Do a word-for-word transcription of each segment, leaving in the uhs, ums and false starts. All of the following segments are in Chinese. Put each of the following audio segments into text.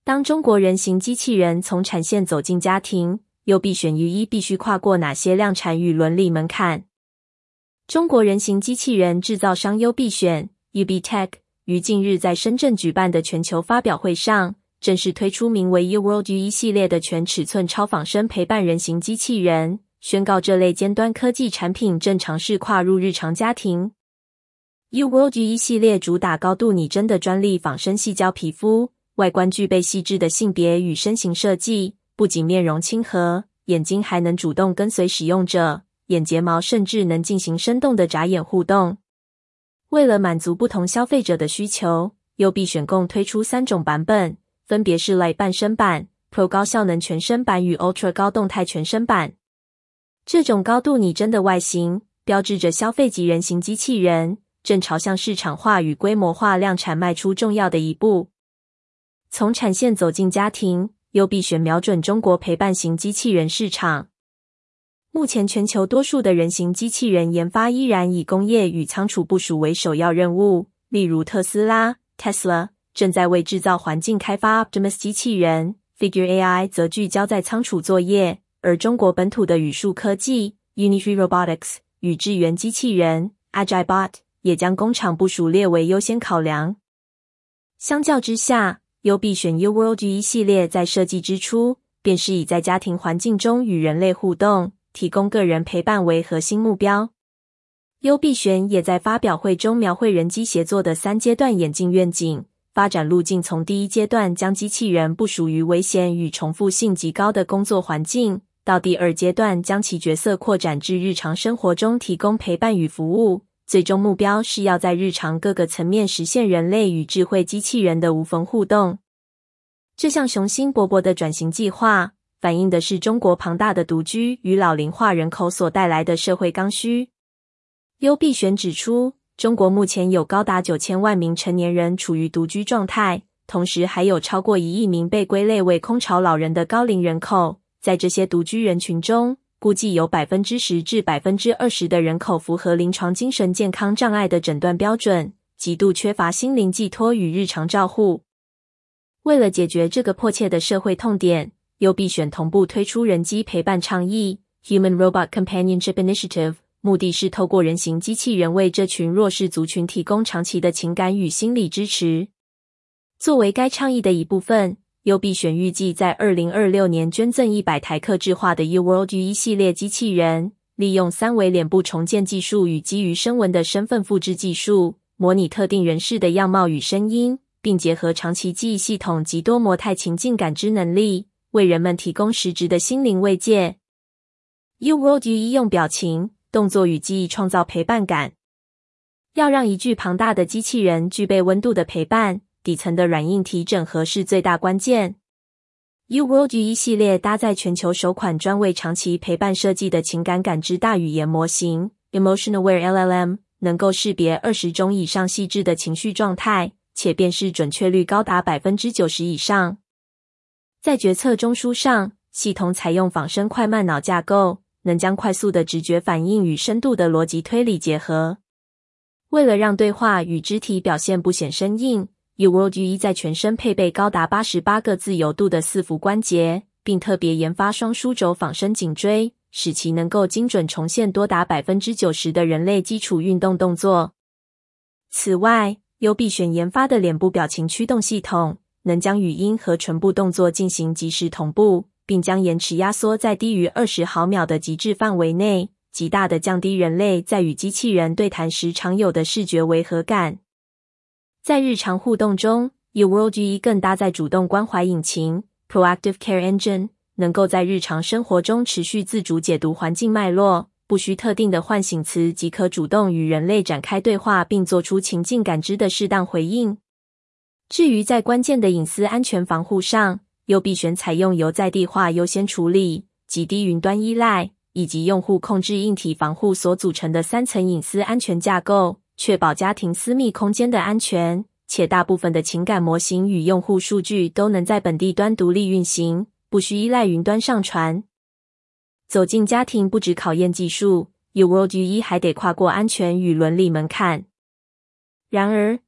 当中国人形机器人从产线走进家庭，又必选 U 一必须跨过哪些量产与伦理门槛？中国人形机器人制造商优必选 U B Tech 于近日在深圳举办的全球发表会上，正式推出名为 U World U 一系列的全尺寸超仿生陪伴人形机器人，宣告这类尖端科技产品正尝试跨入日常家庭。U World U 一系列主打高度拟真的专利仿生细胶皮肤，外观具备细致的性别与身形设计，不仅面容亲和，眼睛还能主动跟随使用者，眼睫毛甚至能进行生动的眨眼互动。为了满足不同消费者的需求，优必选共推出三种版本，分别是 Lite 半身版、Pro 高效能全身版与 Ultra 高动态全身版。这种高度拟真的外形，标志着消费级人形机器人正朝向市场化与规模化量产迈出重要的一步。从产线走进家庭，优必选瞄准中国陪伴型机器人市场。目前全球多数的人形机器人研发依然以工业与仓储部署为首要任务，例如特斯拉 Tesla 正在为制造环境开发 Optimus 机器人， Figure A I 则聚焦在仓储作业，而中国本土的宇树科技 Unitree Robotics 与智源机器人 AgileBot 也将工厂部署列为优先考量。相较之下，优必选 U World U 一系列在设计之初便是以在家庭环境中与人类互动，提供个人陪伴为核心目标。优必选也在发表会中描绘人机协作的三阶段演进愿景，发展路径从第一阶段将机器人部署于危险与重复性极高的工作环境，到第二阶段将其角色扩展至日常生活中提供陪伴与服务，最终目标是要在日常各个层面实现人类与智慧机器人的无缝互动。这项雄心勃勃的转型计划，反映的是中国庞大的独居与老龄化人口所带来的社会刚需。优必选指出，中国目前有高达九千万名成年人处于独居状态，同时还有超过一亿名被归类为空巢老人的高龄人口。在这些独居人群中，估计有 百分之十 至 百分之二十 的人口符合临床精神健康障碍的诊断标准，极度缺乏心灵寄托与日常照护。为了解决这个迫切的社会痛点，优必选同步推出人机陪伴倡议 Human Robot Companionship Initiative， 目的是透过人形机器人为这群弱势族群提供长期的情感与心理支持。作为该倡议的一部分，优必选预计在二零二六年捐赠一百台客制化的 U World U 一系列机器人，利用三维脸部重建技术与基于声纹的身份复制技术，模拟特定人士的样貌与声音，并结合长期记忆系统及多模态情境感知能力，为人们提供实质的心灵慰藉。U World U 一用表情、动作与记忆创造陪伴感。要让一具庞大的机器人具备温度的陪伴，底层的软硬体整合是最大关键。U World U 一系列搭载全球首款专为长期陪伴设计的情感感知大语言模型 Emotion-Aware L L M， 能够识别二十种以上细致的情绪状态，且辨识准确率高达 百分之九十 以上。在决策中枢上，系统采用仿生快慢脑架构，能将快速的直觉反应与深度的逻辑推理结合。为了让对话与肢体表现不显生硬，U World U 一在全身配备高达八十八个自由度的四幅关节，并特别研发双枢轴仿生颈椎，使其能够精准重现多达 百分之九十 的人类基础运动动作。此外，优必选研发的脸部表情驱动系统，能将语音和唇部动作进行即时同步，并将延迟压缩在低于二十毫秒的极致范围内，极大地降低人类在与机器人对谈时常有的视觉违和感。在日常互动中， U World U 一更搭载主动关怀引擎 Proactive Care Engine， 能够在日常生活中持续自主解读环境脉络，不需特定的唤醒词即可主动与人类展开对话，并做出情境感知的适当回应。至于在关键的隐私安全防护上，优必选采用由在地化优先处理、极低云端依赖以及用户控制硬体防护所组成的三层隐私安全架构，确保家庭私密空间的安全，且大部分的情感模型与用户数据都能在本地端独立运行，不需依赖云端上传。走进家庭不只考验技术，U World U 一还得跨过安全与伦理门槛。然而，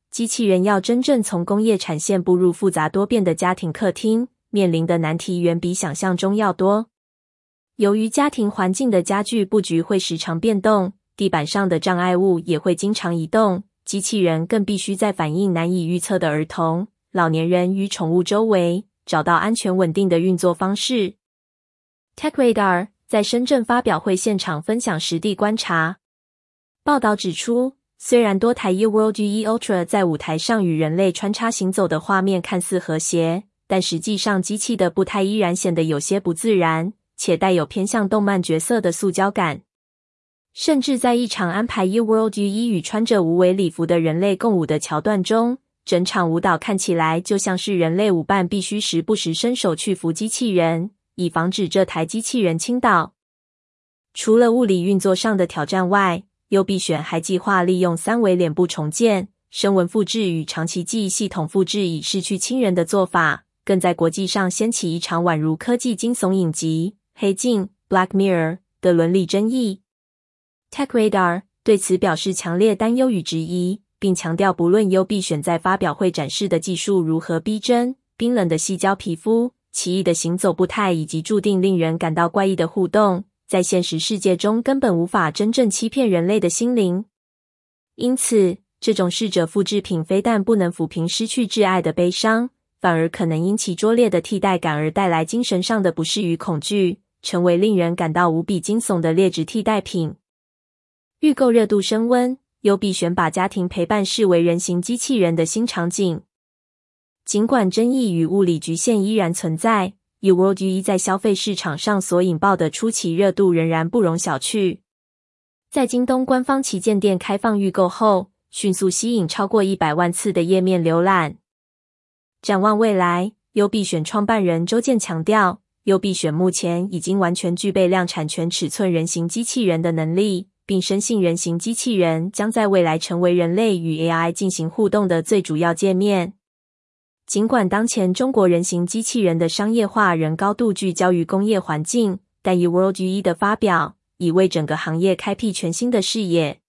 机器人要真正从工业产线步入复杂多变的家庭客厅，面临的难题远比想象中要多。由于家庭环境的家具布局会时常变动，地板上的障碍物也会经常移动，机器人更必须在反应难以预测的儿童、老年人与宠物周围，找到安全稳定的运作方式。TechRadar 在深圳发表会现场分享实地观察。报道指出，虽然多台 UWorld G E Ultra 在舞台上与人类穿插行走的画面看似和谐，但实际上机器的步态依然显得有些不自然，且带有偏向动漫角色的塑胶感。甚至在一场安排 UWorld G E 与穿着无尾礼服的人类共舞的桥段中，整场舞蹈看起来就像是人类舞伴必须时不时伸手去扶机器人，以防止这台机器人倾倒。除了物理运作上的挑战外，优必选还计划利用三维脸部重建、声纹复制与长期记忆系统复制以逝去亲人的做法，更在国际上掀起一场宛如科技惊悚影集《黑镜》（Black Mirror） 的伦理争议。TechRadar 对此表示强烈担忧与质疑，并强调不论优必选在发表会展示的技术如何逼真，冰冷的细胶皮肤、奇异的行走步态以及注定令人感到怪异的互动，在现实世界中根本无法真正欺骗人类的心灵。因此，这种逝者复制品非但不能抚平失去挚爱的悲伤，反而可能因其拙劣的替代感而带来精神上的不适与恐惧，成为令人感到无比惊悚的劣质替代品。预购热度升温，优必选把家庭陪伴视为人形机器人的新场景。尽管争议与物理局限依然存在，UWorld G E 在消费市场上所引爆的初期热度仍然不容小觑。在京东官方旗舰店开放预购后，迅速吸引超过一百万次的页面浏览。展望未来，优必选创办人周健强调，优必选目前已经完全具备量产全尺寸人形机器人的能力，并深信人形机器人将在未来成为人类与 A I 进行互动的最主要界面。尽管当前中国人形机器人的商业化仍高度聚焦于工业环境，但UWorld G E 的发表已为整个行业开辟全新的视野。